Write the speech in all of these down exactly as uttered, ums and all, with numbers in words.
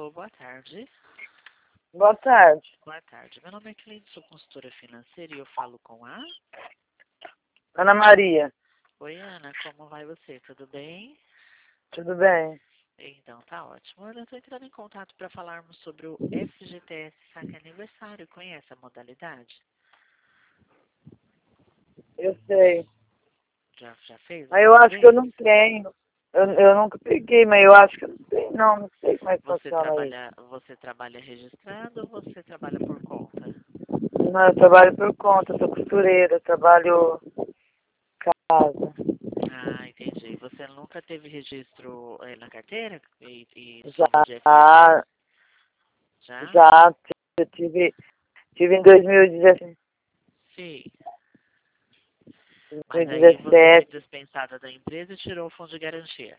Alô, boa tarde. Boa tarde. Boa tarde. Meu nome é Cleide, sou consultora financeira e eu falo com a... Ana Maria, Oi, Ana, como vai você? Tudo bem? tudo bem? Então, tá ótimo. Ana, eu estou entrando em contato para falarmos sobre o F G T S Saque Aniversário. Conhece a modalidade? Eu sei. Já, já fez Mas eu alguma acho que eu vez? não tenho. Eu, eu nunca peguei, mas eu acho que eu não tenho, não. Não sei como é que Você funciona isso. trabalha, você trabalha registrado ou você trabalha por conta? Não, eu trabalho por conta, sou costureira, trabalho em casa. Ah, entendi. Você nunca teve registro eh, na carteira e, e somos de F G T S? Já, Já? já eu tive, tive em dois mil e dezessete. Sim. Mas aí você foi dois mil e dezessete. dispensada da empresa e tirou o fundo de garantia.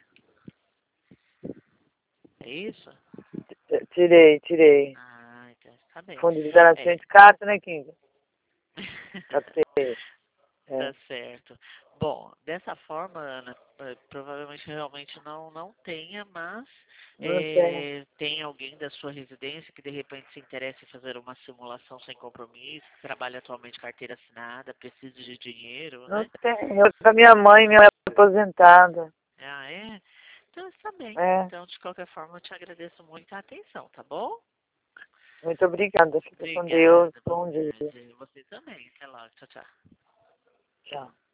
É isso? Tirei, tirei. Ah, então tá bem. Fundo de garantia É. de carta, né, Kinga? Pra ter. Tá É. certo. Bom, dessa forma, Ana, eh, provavelmente realmente não, não tenha, mas Não tem. eh, tem alguém da sua residência que de repente se interessa em fazer uma simulação sem compromisso, que trabalha atualmente carteira assinada, precisa de dinheiro, Não né? tem. Eu com a minha mãe, minha mãe é aposentada. Ah, é? Então está bem. É. Então, de qualquer forma, eu te agradeço muito a atenção, tá bom? Muito obrigada. Fica com Deus. Obrigada, boa Bom dia. tarde. Você também. Até logo. Tchau, tchau. Tchau.